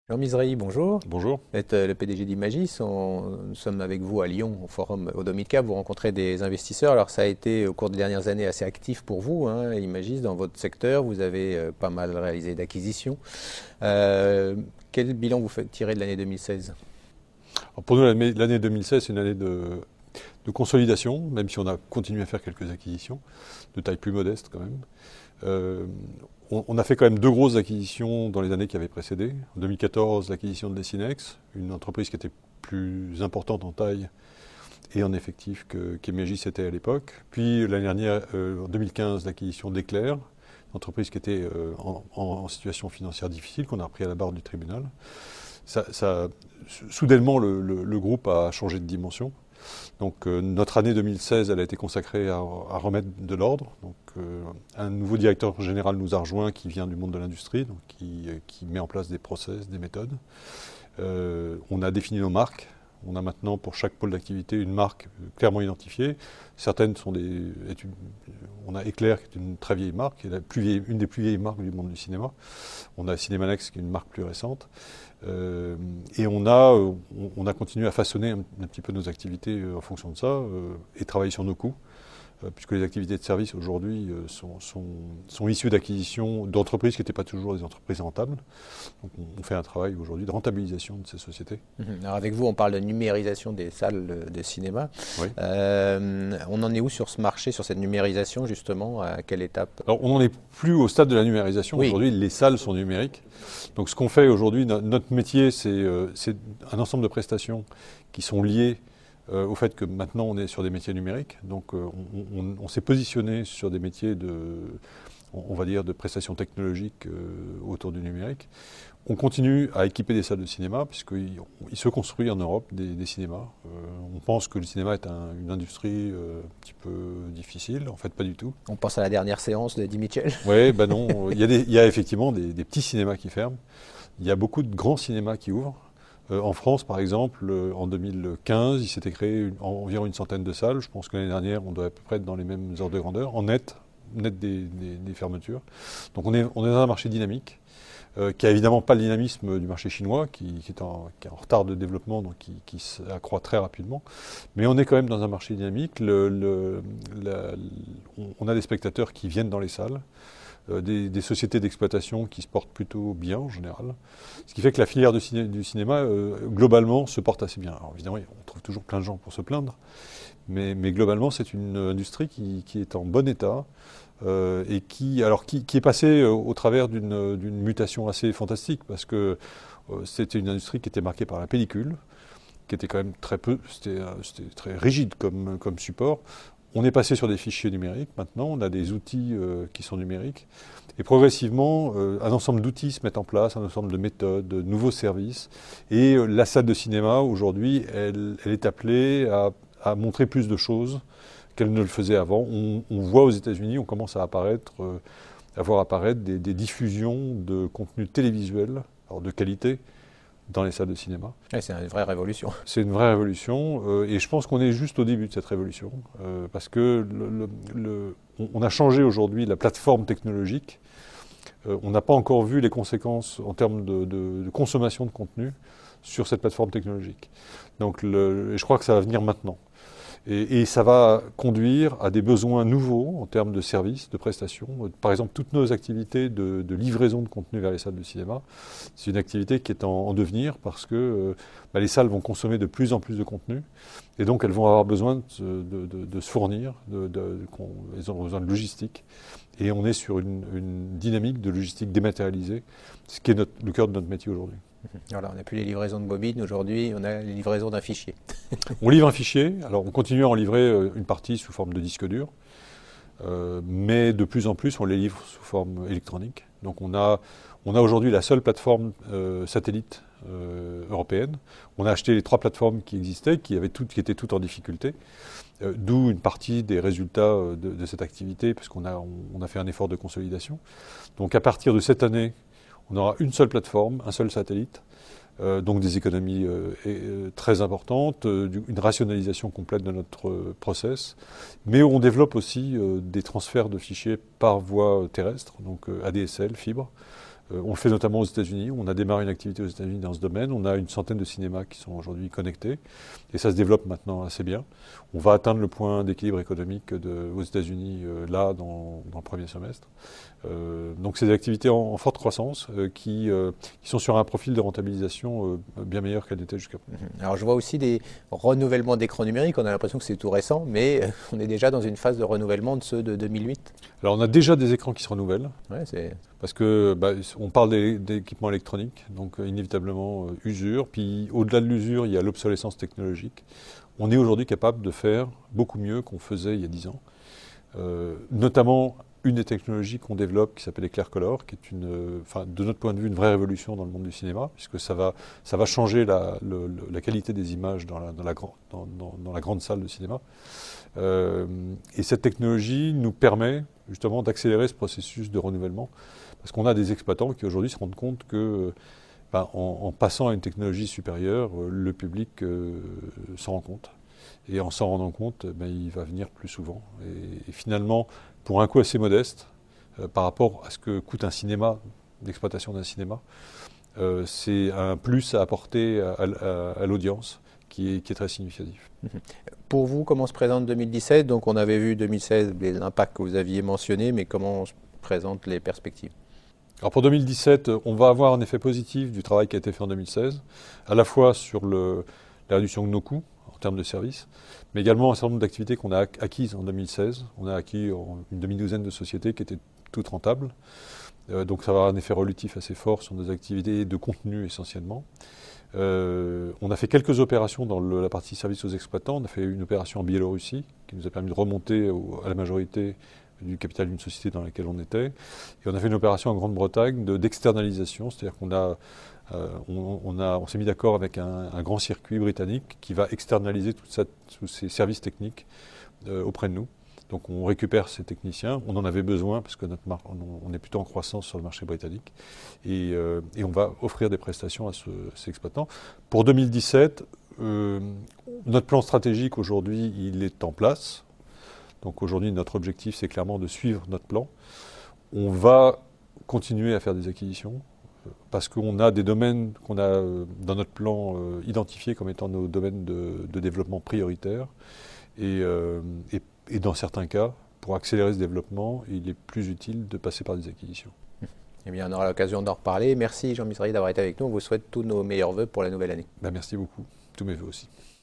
Jean Misrahi, bonjour. Bonjour. Vous êtes le PDG d'Imagis. Nous sommes avec vous à Lyon, au forum Odomidcap. Vous rencontrez des investisseurs. Alors, ça a été au cours des dernières années assez actif pour vous, hein, Imagis, dans votre secteur. Vous avez pas mal réalisé d'acquisitions. Quel bilan vous faites tirer de l'année 2016? Alors pour nous, l'année 2016, c'est une année de consolidation, même si on a continué à faire quelques acquisitions, de taille plus modeste quand même. On a fait quand même deux grosses acquisitions dans les années qui avaient précédé. En 2014, l'acquisition de Desinex, une entreprise qui était plus importante en taille et en effectif qu'Imagis était à l'époque. Puis l'année dernière, en 2015, l'acquisition d'Eclair, une entreprise qui était en situation financière difficile, qu'on a repris à la barre du tribunal. Soudainement, le groupe a changé de dimension. Donc notre année 2016, elle a été consacrée à remettre de l'ordre. Donc un nouveau directeur général nous a rejoint qui vient du monde de l'industrie, donc qui met en place des process, des méthodes. On a défini nos marques. On a maintenant pour chaque pôle d'activité une marque clairement identifiée. Certaines sont on a Eclair qui est une très vieille marque, qui est une des plus vieilles marques du monde du cinéma. On a Cinemanex qui est une marque plus récente. Et on a continué à façonner un petit peu nos activités en fonction de ça et travailler sur nos coûts. Puisque les activités de service aujourd'hui sont issues d'acquisitions d'entreprises qui n'étaient pas toujours des entreprises rentables. Donc on fait un travail aujourd'hui de rentabilisation de ces sociétés. Alors avec vous, on parle de numérisation des salles de cinéma. Oui. On en est où sur ce marché, sur cette numérisation justement? À quelle étape? Alors on n'en est plus au stade de la numérisation. Oui. Aujourd'hui, les salles sont numériques. Donc ce qu'on fait aujourd'hui, notre métier, c'est un ensemble de prestations qui sont liées au fait que maintenant on est sur des métiers numériques. Donc on s'est positionné sur des métiers on va dire, de prestations technologiques autour du numérique. On continue à équiper des salles de cinéma, puisqu'il se construit en Europe des cinémas. On pense que le cinéma est une industrie un petit peu difficile, en fait pas du tout. On pense à la dernière séance de Eddie Mitchell. Oui, ben non, il y a effectivement des petits cinémas qui ferment. Il y a beaucoup de grands cinémas qui ouvrent. En France, par exemple, en 2015, il s'était créé environ une centaine de salles. Je pense que l'année dernière, on doit à peu près être dans les mêmes ordres de grandeur, en net des fermetures. Donc on est dans un marché dynamique, qui n'a évidemment pas le dynamisme du marché chinois, qui est en retard de développement, donc qui s'accroît très rapidement. Mais on est quand même dans un marché dynamique. On a des spectateurs qui viennent dans les salles. Des sociétés d'exploitation qui se portent plutôt bien en général. Ce qui fait que la filière du cinéma, globalement, se porte assez bien. Alors évidemment, on trouve toujours plein de gens pour se plaindre, mais globalement, c'est une industrie qui est en bon état et qui est passée au travers d'une mutation assez fantastique, parce que c'était une industrie qui était marquée par la pellicule, qui était quand même c'était très rigide comme support. On est passé sur des fichiers numériques. Maintenant, on a des outils qui sont numériques. Et progressivement, un ensemble d'outils se mettent en place, un ensemble de méthodes, de nouveaux services. Et la salle de cinéma, aujourd'hui, elle est appelée à montrer plus de choses qu'elle ne le faisait avant. On voit aux États-Unis, on commence à voir apparaître des diffusions de contenus télévisuels, alors de qualité, dans les salles de cinéma. Ouais, c'est une vraie révolution. C'est une vraie révolution et je pense qu'on est juste au début de cette révolution parce que on a changé aujourd'hui la plateforme technologique. On n'a pas encore vu les conséquences en termes de consommation de contenu sur cette plateforme technologique. Donc je crois que ça va venir maintenant. Et ça va conduire à des besoins nouveaux en termes de services, de prestations. Par exemple, toutes nos activités de livraison de contenu vers les salles de cinéma, c'est une activité qui est en devenir parce que les salles vont consommer de plus en plus de contenu et donc elles vont avoir besoin de se fournir, elles ont besoin de logistique. Et on est sur une dynamique de logistique dématérialisée, ce qui est le cœur de notre métier aujourd'hui. Alors, on n'a plus les livraisons de bobines, aujourd'hui on a les livraisons d'un fichier. On livre un fichier, alors on continue à en livrer une partie sous forme de disque dur, mais de plus en plus on les livre sous forme électronique. Donc on a aujourd'hui la seule plateforme satellite européenne. On a acheté les 3 plateformes qui existaient, qui étaient toutes en difficulté, d'où une partie des résultats de cette activité, puisqu'on a fait un effort de consolidation. Donc à partir de cette année, on aura une seule plateforme, un seul satellite, donc des économies très importantes, une rationalisation complète de notre process, mais on développe aussi des transferts de fichiers par voie terrestre, donc ADSL, fibre, On le fait notamment aux États-Unis. On a démarré une activité aux États-Unis dans ce domaine. On a une centaine de cinémas qui sont aujourd'hui connectés. Et ça se développe maintenant assez bien. On va atteindre le point d'équilibre économique aux États-Unis là, dans le premier semestre. Donc c'est des activités en forte croissance qui sont sur un profil de rentabilisation bien meilleur qu'elles n'étaient jusqu'à présent. Alors je vois aussi des renouvellements d'écrans numériques. On a l'impression que c'est tout récent, mais on est déjà dans une phase de renouvellement de ceux de 2008. Alors on a déjà des écrans qui se renouvellent. Ouais, Parce que on parle d'équipements électroniques, donc inévitablement usure. Puis au-delà de l'usure, il y a l'obsolescence technologique. On est aujourd'hui capable de faire beaucoup mieux qu'on faisait il y a 10 ans. Notamment une des technologies qu'on développe qui s'appelle Eclaircolor, qui est de notre point de vue une vraie révolution dans le monde du cinéma, puisque ça va changer la qualité des images dans la grande salle de cinéma. Et cette technologie nous permet justement d'accélérer ce processus de renouvellement, parce qu'on a des exploitants qui aujourd'hui se rendent compte que en passant à une technologie supérieure, le public s'en rend compte. Et en s'en rendant compte, il va venir plus souvent. Et finalement, pour un coût assez modeste, par rapport à ce que coûte un cinéma, l'exploitation d'un cinéma, c'est un plus à apporter à l'audience qui est très significatif. Pour vous, comment se présente 2017 ? Donc on avait vu 2016 l'impact que vous aviez mentionné, mais comment se présentent les perspectives ? Alors pour 2017, on va avoir un effet positif du travail qui a été fait en 2016, à la fois sur la réduction de nos coûts en termes de services, mais également un certain nombre d'activités qu'on a acquises en 2016. On a acquis une demi-douzaine de sociétés qui étaient toutes rentables. Donc ça va avoir un effet relatif assez fort sur nos activités de contenu essentiellement. On a fait quelques opérations dans la partie service aux exploitants. On a fait une opération en Biélorussie qui nous a permis de remonter à la majorité du capital d'une société dans laquelle on était. Et on a fait une opération en Grande-Bretagne d'externalisation, c'est-à-dire on s'est mis d'accord avec un grand circuit britannique qui va externaliser tous ces services techniques auprès de nous. Donc on récupère ces techniciens, on en avait besoin parce que on est plutôt en croissance sur le marché britannique et on va offrir des prestations à ces exploitants. Pour 2017, notre plan stratégique aujourd'hui, il est en place. Donc aujourd'hui, notre objectif, c'est clairement de suivre notre plan. On va continuer à faire des acquisitions parce qu'on a des domaines qu'on a dans notre plan identifiés comme étant nos domaines de développement prioritaires. Et dans certains cas, pour accélérer ce développement, il est plus utile de passer par des acquisitions. Eh bien, on aura l'occasion d'en reparler. Merci Jean Misrahi d'avoir été avec nous. On vous souhaite tous nos meilleurs vœux pour la nouvelle année. Merci beaucoup. Tous mes vœux aussi.